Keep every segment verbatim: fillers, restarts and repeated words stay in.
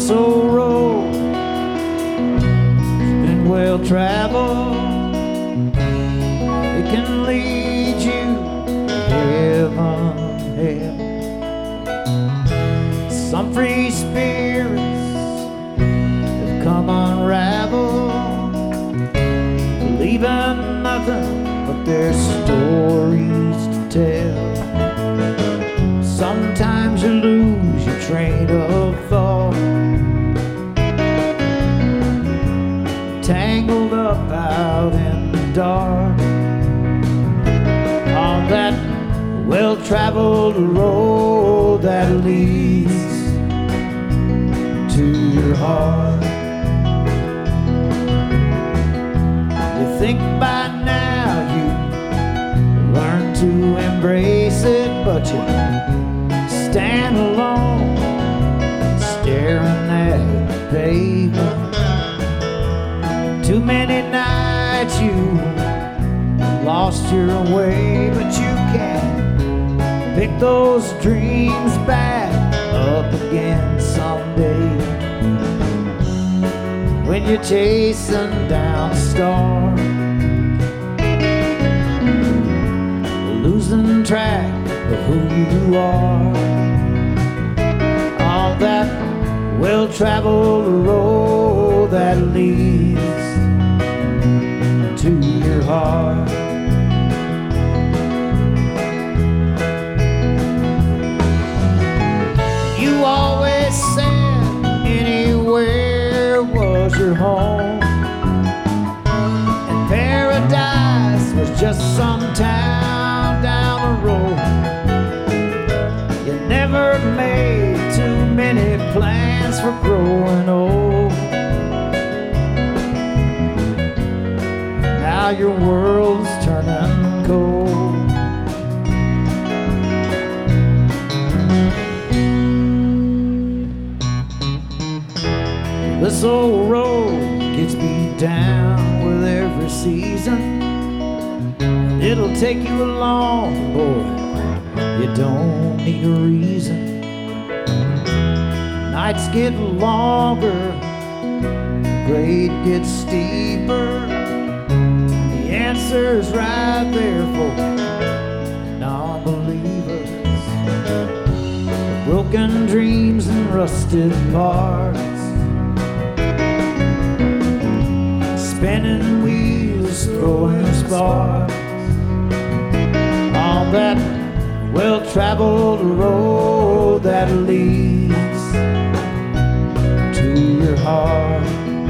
This old road has been well traveled. It can lead you to heaven, hell. Some free spirits have come unraveled, leaving nothing but their stories to tell. Sometimes you lose your train of thought, tangled up out in the dark on that well-traveled road that leads to your heart. You think by now you learn to embrace it, but you stand alone, staring at the pavement. Too many nights you lost your way, but you can pick those dreams back up again someday. When you're chasing down a star, losing track of who you are, on that well-traveled road that leads to your heart. You always said anywhere was your home, and paradise was just some town down the road. You never made too many plans for growing old. Now your world's turning cold. This old road gets beat down with every season. It'll take you along, boy, you don't need a reason. Nights get longer, the grade gets steeper. The answer's right there for non-believers. Broken dreams and rusted parts, spinning wheels, throwing sparks on that well-traveled road that leads to your heart.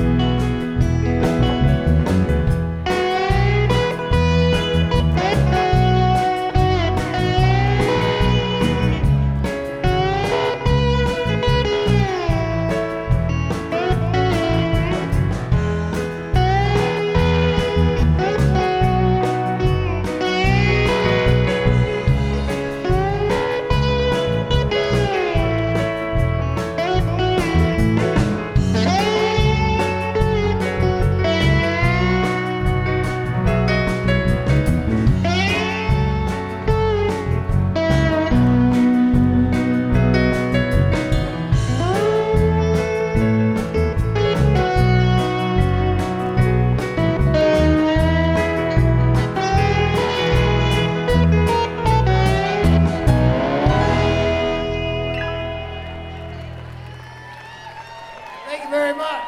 Thank you very much.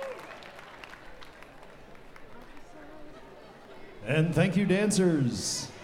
And thank you, dancers.